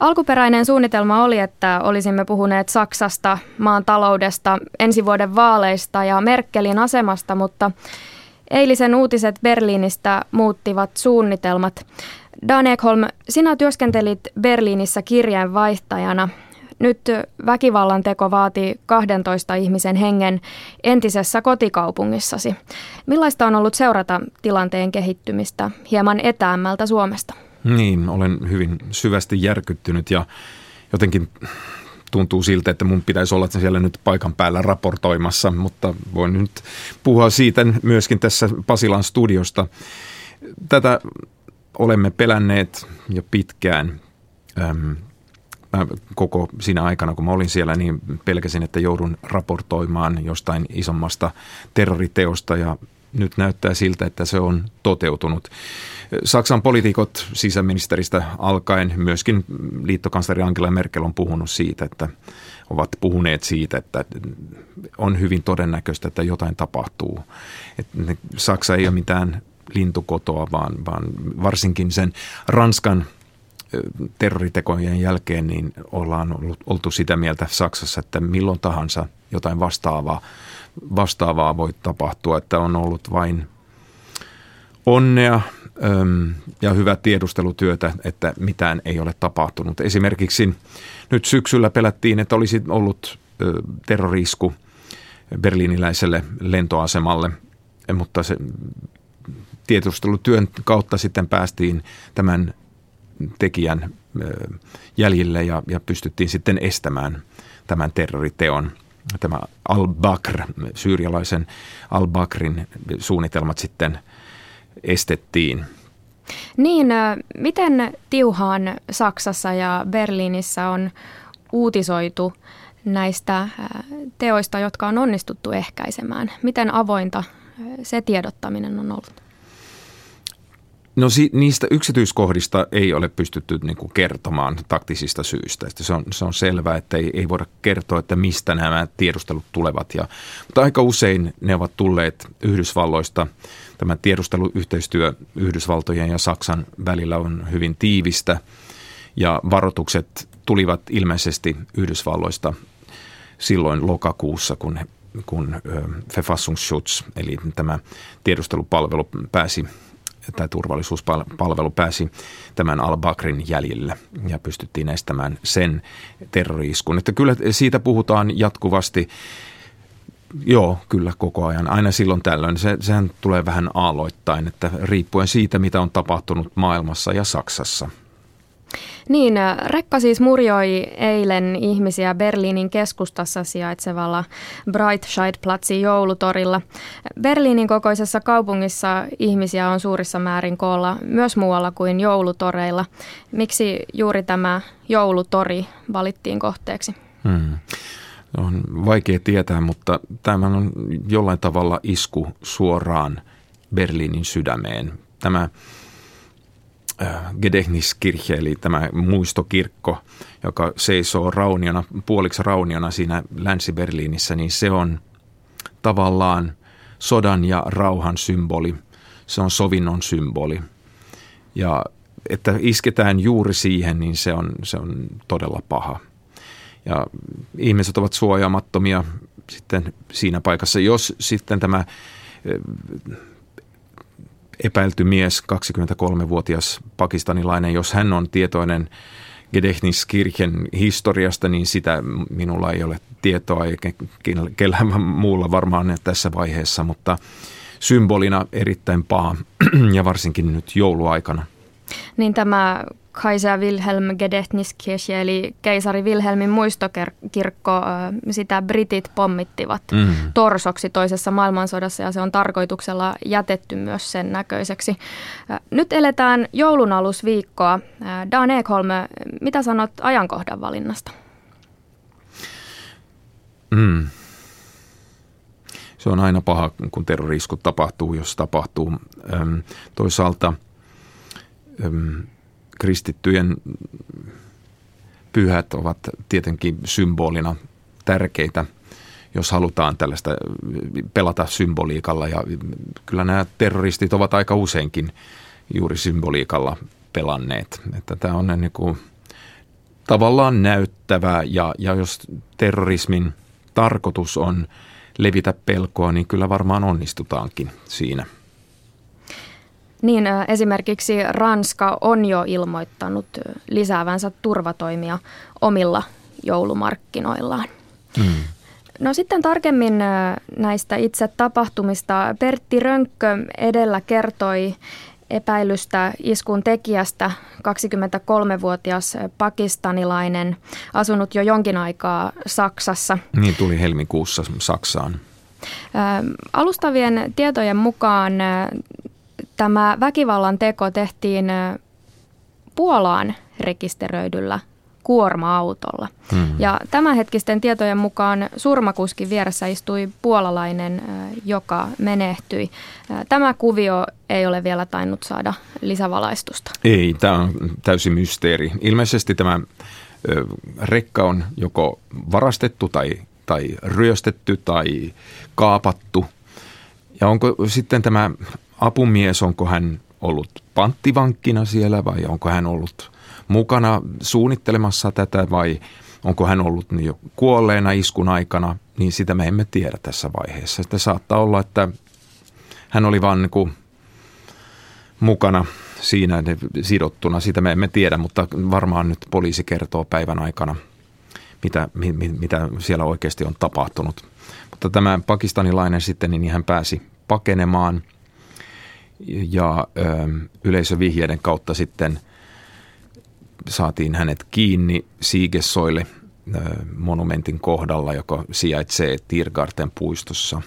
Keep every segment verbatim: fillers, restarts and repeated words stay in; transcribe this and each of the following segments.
Alkuperäinen suunnitelma oli, että olisimme puhuneet Saksasta, maan taloudesta, ensi vuoden vaaleista ja Merkelin asemasta, mutta eilisen uutiset Berliinistä muuttivat suunnitelmat. Dan Ekholm, sinä työskentelit Berliinissä kirjeenvaihtajana. Nyt väkivallan teko vaatii kahdentoista ihmisen hengen entisessä kotikaupungissasi. Millaista on ollut seurata tilanteen kehittymistä hieman etäämmältä Suomesta? Niin, olen hyvin syvästi järkyttynyt ja jotenkin tuntuu siltä, että mun pitäisi olla siellä nyt paikan päällä raportoimassa, mutta voin nyt puhua siitä myöskin tässä Pasilan studiosta. Tätä olemme pelänneet jo pitkään. Öm, mä koko siinä aikana, kun mä olin siellä, niin pelkäsin, että joudun raportoimaan jostain isommasta terroriteosta ja nyt näyttää siltä, että se on toteutunut. Saksan poliitikot sisäministeristä alkaen, myöskin liittokansleri Angela Merkel on puhunut siitä, että ovat puhuneet siitä, että on hyvin todennäköistä, että jotain tapahtuu. Että Saksa ei ole mitään lintukotoa, vaan, vaan varsinkin sen Ranskan terroritekojen jälkeen niin ollaan ollut, oltu sitä mieltä Saksassa, että milloin tahansa jotain vastaavaa, vastaavaa voi tapahtua, että on ollut vain onnea öm, ja hyvää tiedustelutyötä, että mitään ei ole tapahtunut. Esimerkiksi nyt syksyllä pelättiin, että olisi ollut ö, terrori-isku berliiniläiselle lentoasemalle, mutta se tiedustelutyön kautta sitten päästiin tämän tekijän jäljille ja, ja pystyttiin sitten estämään tämän terroriteon. Tämä al-Bakr, syyrialaisen al-Bakrin suunnitelmat sitten estettiin. Niin, miten tiuhaan Saksassa ja Berliinissä on uutisoitu näistä teoista, jotka on onnistuttu ehkäisemään? Miten avointa se tiedottaminen on ollut? No si- niistä yksityiskohdista ei ole pystytty niin kuin kertomaan taktisista syistä. Se on, se on selvää, että ei, ei voida kertoa, että mistä nämä tiedustelut tulevat. Ja, mutta aika usein ne ovat tulleet Yhdysvalloista. Tämä tiedusteluyhteistyö Yhdysvaltojen ja Saksan välillä on hyvin tiivistä ja varoitukset tulivat ilmeisesti Yhdysvalloista silloin lokakuussa, kun, kun Verfassungsschutz eli tämä tiedustelupalvelu pääsi tai turvallisuuspalvelu pääsi tämän al-Bakrin jäljille ja pystyttiin estämään sen terrori-iskun. Että kyllä siitä puhutaan jatkuvasti, joo, kyllä koko ajan, aina silloin tällöin. Se, sehän tulee vähän aalloittain, että riippuen siitä, mitä on tapahtunut maailmassa ja Saksassa. Niin, rekka siis murjoi eilen ihmisiä Berliinin keskustassa sijaitsevalla Breitscheidplatzin joulutorilla. Berliinin kokoisessa kaupungissa ihmisiä on suurissa määrin koolla myös muualla kuin joulutoreilla. Miksi juuri tämä joulutori valittiin kohteeksi? Hmm. On vaikea tietää, mutta tämä on jollain tavalla isku suoraan Berliinin sydämeen. Tämä Gedächtniskirche, eli tämä muistokirkko, joka seisoo rauniona, puoliksi rauniona siinä Länsi-Berliinissä, niin se on tavallaan sodan ja rauhan symboli. Se on sovinnon symboli. Ja että isketään juuri siihen, niin se on, se on todella paha. Ja ihmiset ovat suojaamattomia sitten siinä paikassa, jos sitten tämä epäilty mies, kaksikymmentäkolmevuotias pakistanilainen, jos hän on tietoinen Gedächtniskirchen historiasta, niin sitä minulla ei ole tietoa eikä kellään muulla varmaan tässä vaiheessa, mutta symbolina erittäin paha ja varsinkin nyt jouluaikana. Niin tämä Kaiser Wilhelm Gedächtniskirche, eli keisari Wilhelmin muistokirkko, sitä britit pommittivat mm. torsoksi toisessa maailmansodassa ja se on tarkoituksella jätetty myös sen näköiseksi. Nyt eletään joulunalusviikkoa. Dan Ekholm, mitä sanot ajankohdan valinnasta? Mm. Se on aina paha, kun terrori-iskut tapahtuu, jos tapahtuu. Öm, toisaalta öm, kristittyjen pyhät ovat tietenkin symbolina tärkeitä, jos halutaan tällaista pelata symboliikalla. Ja kyllä nämä terroristit ovat aika useinkin juuri symboliikalla pelanneet. Että tämä on niin kuin tavallaan näyttävää ja, ja jos terrorismin tarkoitus on levitä pelkoa, niin kyllä varmaan onnistutaankin siinä. Niin, esimerkiksi Ranska on jo ilmoittanut lisäävänsä turvatoimia omilla joulumarkkinoillaan. Hmm. No sitten tarkemmin näistä itse tapahtumista. Pertti Rönkkö edellä kertoi epäilystä iskun tekijästä, kaksikymmentäkolmevuotias pakistanilainen, asunut jo jonkin aikaa Saksassa. Niin tuli helmikuussa Saksaan. Alustavien tietojen mukaan tämä väkivallan teko tehtiin Puolaan rekisteröidyllä kuorma-autolla. Hmm. Ja tämänhetkisten tietojen mukaan surmakuskin vieressä istui puolalainen, joka menehtyi. Tämä kuvio ei ole vielä tainnut saada lisävalaistusta. Ei, tämä on täysin mysteeri. Ilmeisesti tämä rekka on joko varastettu tai, tai ryöstetty tai kaapattu. Ja onko sitten tämä apumies, onko hän ollut panttivankkina siellä vai onko hän ollut mukana suunnittelemassa tätä vai onko hän ollut jo kuolleena iskun aikana, niin sitä me emme tiedä tässä vaiheessa. Sitä saattaa olla, että hän oli vaan niin kuin mukana siinä sidottuna, sitä me emme tiedä, mutta varmaan nyt poliisi kertoo päivän aikana, mitä, mitä siellä oikeasti on tapahtunut. Mutta tämä pakistanilainen sitten, niin hän pääsi pakenemaan ja ö, yleisövihjeiden kautta sitten saatiin hänet kiinni Siigesoille monumentin kohdalla, joka sijaitsee Tiergarten puistossa.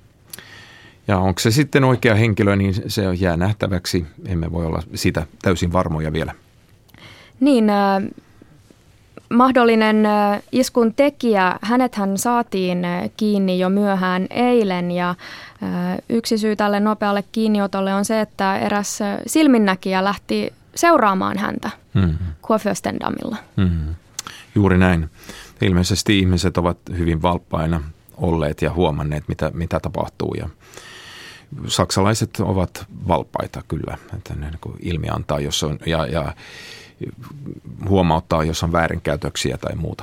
Ja onko se sitten oikea henkilö, niin se jää nähtäväksi. Emme voi olla siitä täysin varmoja vielä. Niin, äh, mahdollinen äh, iskun tekijä, hänethän saatiin äh, kiinni jo myöhään eilen ja äh, yksi syy tälle nopealle kiinniotolle on se, että eräs äh, silminnäkijä lähti seuraamaan häntä mm-hmm. Kurfürstendammilla. Mm-hmm. Juuri näin. Ilmeisesti ihmiset ovat hyvin valppaina olleet ja huomanneet, mitä, mitä tapahtuu. Ja saksalaiset ovat valppaita kyllä, että ne niin ilmiantaa jos on, ja, ja huomauttaa, jos on väärinkäytöksiä tai muuta.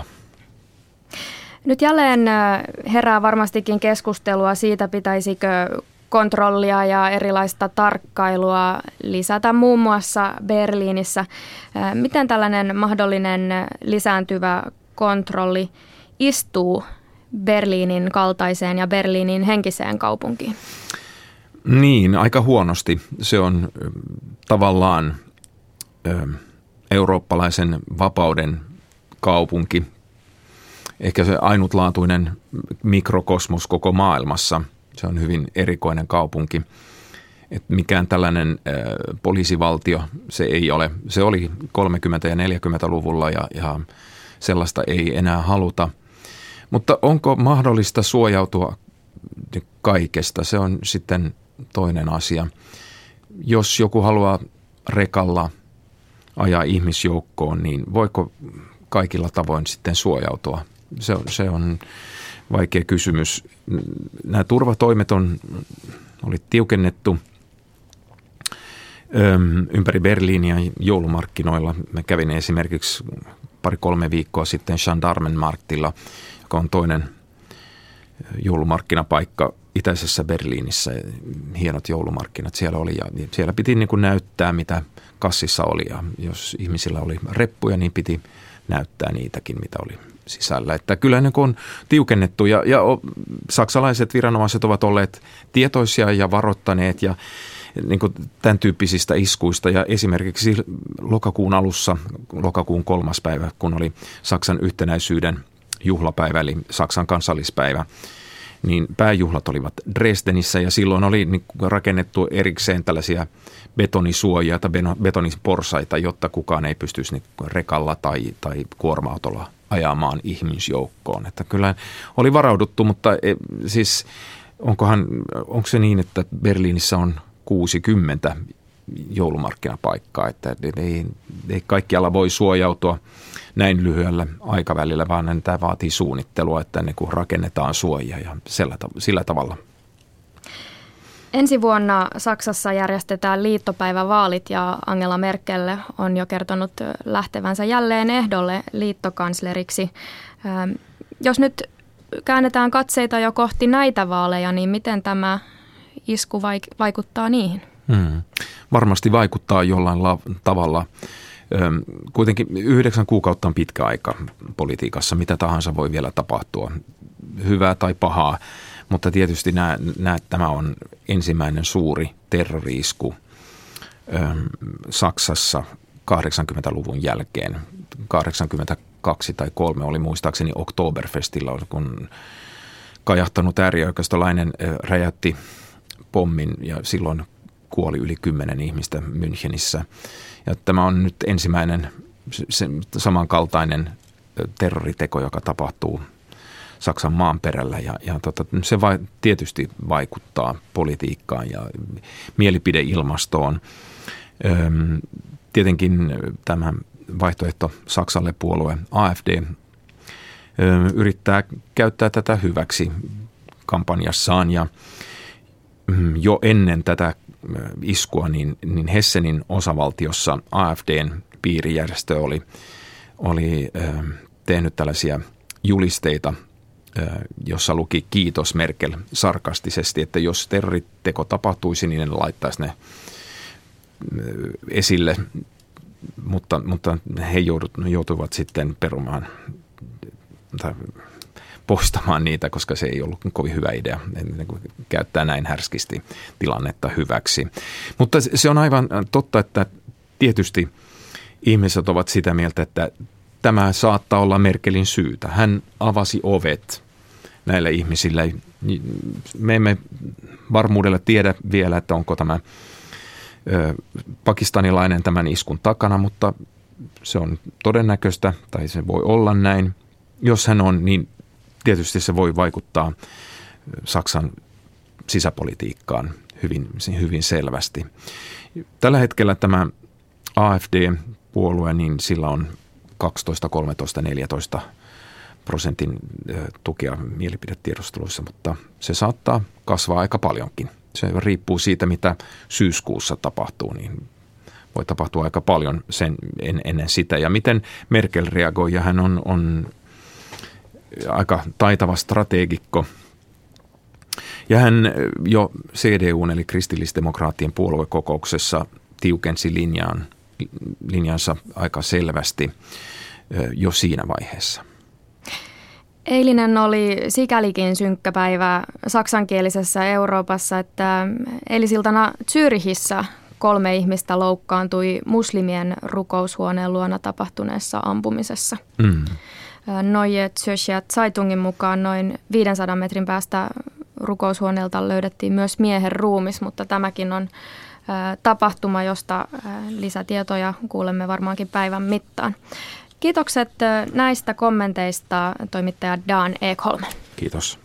Nyt jälleen herää varmastikin keskustelua siitä, pitäisikö kontrollia ja erilaista tarkkailua lisätä muun muassa Berliinissä. Miten tällainen mahdollinen lisääntyvä kontrolli istuu Berliinin kaltaiseen ja Berliinin henkiseen kaupunkiin? Niin, aika huonosti. Se on tavallaan ö, eurooppalaisen vapauden kaupunki. Ehkä se ainutlaatuinen mikrokosmos koko maailmassa. Se on hyvin erikoinen kaupunki. Et mikään tällainen ö, poliisivaltio se ei ole. Se oli kolmekymmentä- ja neljäkymmentäluvulla ja, ja sellaista ei enää haluta. Mutta onko mahdollista suojautua kaikesta? Se on sitten toinen asia. Jos joku haluaa rekalla ajaa ihmisjoukkoon, niin voiko kaikilla tavoin sitten suojautua? Se on, se on vaikea kysymys. Nämä turvatoimet on, oli tiukennettu öm, ympäri Berliiniä joulumarkkinoilla. Mä kävin esimerkiksi pari-kolme viikkoa sitten Gendarmenmarktilla, joka on toinen joulumarkkinapaikka itäisessä Berliinissä. Hienot joulumarkkinat siellä oli ja siellä piti niin kuin näyttää, mitä kassissa oli. Ja jos ihmisillä oli reppuja, niin piti näyttää niitäkin, mitä oli sisällä. Että kyllä niin kuin on tiukennettu ja, ja saksalaiset viranomaiset ovat olleet tietoisia ja varoittaneet ja niin kuin tämän tyyppisistä iskuista. Ja esimerkiksi lokakuun alussa, lokakuun kolmas päivä, kun oli Saksan yhtenäisyyden juhlapäivä, eli Saksan kansallispäivä, niin pääjuhlat olivat Dresdenissä ja silloin oli rakennettu erikseen tällaisia betonisuojia tai betoniporsaita, jotta kukaan ei pystyisi rekalla tai, tai kuorma-autolla ajamaan ihmisjoukkoon. Että kyllä oli varauduttu, mutta siis onkohan, onko se niin, että Berliinissä on kuusikymmentä joulumarkkinapaikkaa, että ei, ei kaikkialla voi suojautua näin lyhyellä aikavälillä, vaan tämä vaatii suunnittelua, että niin kuin rakennetaan suojia ja sillä, sillä tavalla. Ensi vuonna Saksassa järjestetään liittopäivävaalit ja Angela Merkel on jo kertonut lähtevänsä jälleen ehdolle liittokansleriksi. Jos nyt käännetään katseita jo kohti näitä vaaleja, niin miten tämä isku vaikuttaa niihin? Hmm. Varmasti vaikuttaa jollain la- tavalla. Öm, kuitenkin yhdeksän kuukautta on pitkä aika politiikassa. Mitä tahansa voi vielä tapahtua, hyvää tai pahaa. Mutta tietysti nämä, nämä, tämä on ensimmäinen suuri terrori-isku öm, Saksassa kahdeksankymmentäluvun jälkeen. kahdeksankymmentäkaksi tai kolme oli muistaakseni Oktoberfestillä, kun kajahtanut äärioikeistolainen räjäytti pommin ja silloin kuoli yli kymmenen ihmistä Münchenissä. Ja tämä on nyt ensimmäinen se, samankaltainen terroriteko, joka tapahtuu Saksan maanperällä ja, ja tota, se vai, tietysti vaikuttaa politiikkaan ja mielipideilmastoon. Öm, tietenkin tämä vaihtoehto Saksalle puolue A F D ö, yrittää käyttää tätä hyväksi kampanjassaan ja mm, jo ennen tätä iskua niin, niin Hessenin osavaltiossa A F D:n piirijärjestö oli, oli ö, tehnyt tällaisia julisteita, ö, jossa luki kiitos Merkel sarkastisesti, että jos terroriteko tapahtuisi, niin ne laittaisi ne ö, esille. Mutta, mutta he joutuivat sitten perumaan tai poistamaan niitä, koska se ei ollut kovin hyvä idea käyttää näin härskisti tilannetta hyväksi. Mutta se on aivan totta, että tietysti ihmiset ovat sitä mieltä, että tämä saattaa olla Merkelin syytä. Hän avasi ovet näille ihmisille. Me emme varmuudella tiedä vielä, että onko tämä pakistanilainen tämän iskun takana, mutta se on todennäköistä tai se voi olla näin. Jos hän on, niin tietysti se voi vaikuttaa Saksan sisäpolitiikkaan hyvin, hyvin selvästi. Tällä hetkellä tämä A F D-puolue, niin sillä on kaksitoista, kolmetoista, neljätoista prosentin tukea mielipidetiedusteluissa, mutta se saattaa kasvaa aika paljonkin. Se riippuu siitä, mitä syyskuussa tapahtuu, niin voi tapahtua aika paljon sen en, ennen sitä. Ja miten Merkel reagoi, ja hän on, on aika taitava strategikko. Ja hän jo C D U:n eli kristillisdemokraattien puoluekokouksessa tiukensi linjaan, linjansa aika selvästi jo siinä vaiheessa. Eilinen oli sikälikin synkkä päivä saksankielisessä Euroopassa, että eilisiltana Zürichissä kolme ihmistä loukkaantui muslimien rukoushuoneen luona tapahtuneessa ampumisessa. Mm. Neue Zürcher Zeitungin mukaan noin viisisataa metrin päästä rukoushuoneelta löydettiin myös miehen ruumis, mutta tämäkin on tapahtuma, josta lisätietoja kuulemme varmaankin päivän mittaan. Kiitokset näistä kommenteista toimittaja Dan Ekholm. Kiitos.